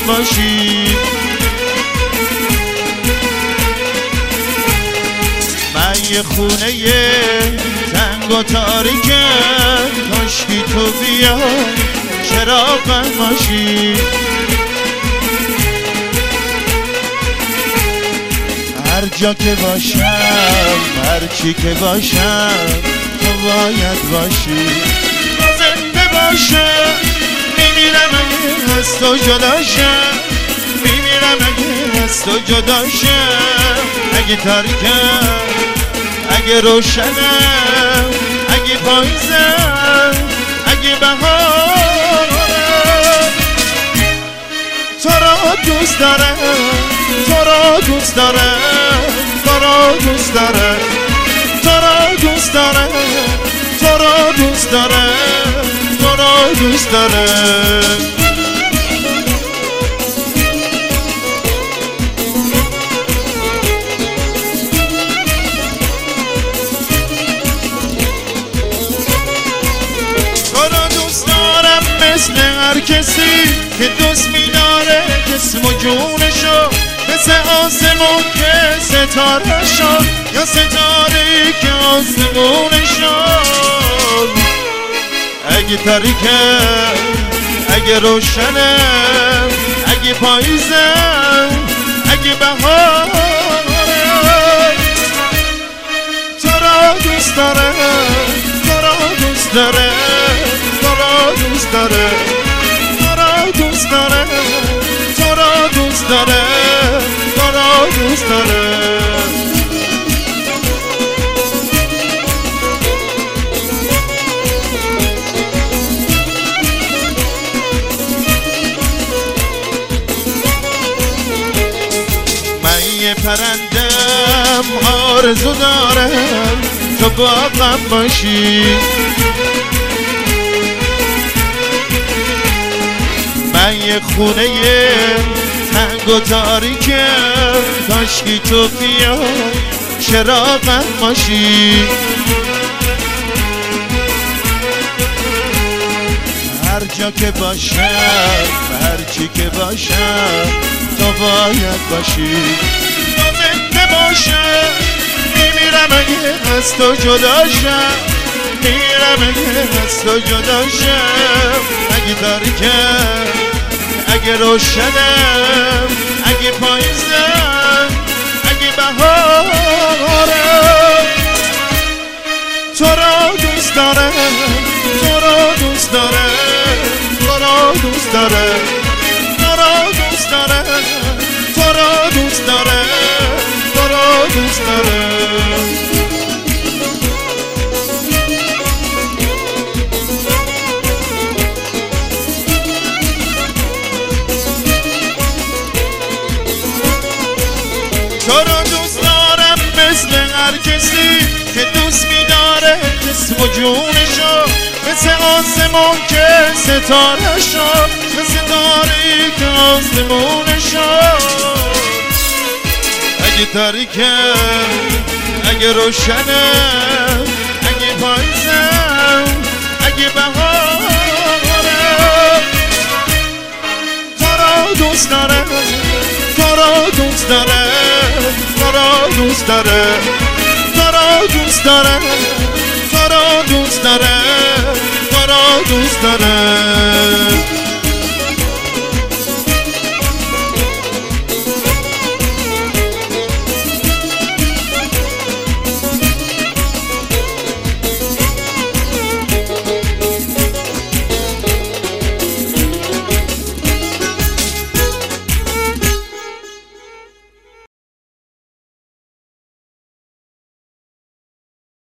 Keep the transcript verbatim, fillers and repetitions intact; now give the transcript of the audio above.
باشی. من یه خونه تنگ و تاریکه، کاشکی تو بیا چراغم باشی. هر جا که باشم، هر چی که باشم، تو باید باشی. زنده باشم، میمیرم اگه از تو جداشم، میمیرم اگه از تو جداشم. اگه تاریکم، اگه روشنم، اگه پاییزم، اگه بهارم، تو را دوست دارم، تو را دوست دارم، تو را دوست دارم، تو را دوست دارم، تو را دوست دارم، تو را دوست دارم. مثل هر کسی که دوست می‌داره جسم و جونشو، مثل آسمون که ستاره شد، یا ستاره که آسمونشو. اگه تاریکه، اگه روشنه، اگه پاییزه، اگه بهاره، تو را دوست داره، تو را دوست داره، تو را دوست داره، تو را دوست داره، تو را دوست داره، تو را دوست داره. من یه پرندم آرزو دارم تو باغم باشی. من یه خونه تنگ و تاریکه، کاشکی تو بیا چراغم باشی. هر جا که باشم، هر چی که باشم، تو باید باشی. تو زنده باشم، میمیرم اگه از تو جداشم، میمیرم اگه از تو جداشم. اگه تاریکم، اگه روشنم، اگه پاییزم، اگه بهارم، تو را دوست دارم، تو را دوست دارم، تو را دوست دارم، تو را دوست دارم، تو را دوست دارم، تو را دوست دارم. تو را دوست دارم مثل هر کسی که دوست می‌داره جسم و جونشو، مثل آسمون که ستاره شد، مثل ستاره که آسمونشو. اگه تاریکم، اگه روشنم، اگه پاییزم، اگه بهارم، تو را دوست دارم، تو را دوست دارم، تو را دوست دارم، تو را دوست دارم، تو را دوست دارم، تو را دوست دارم.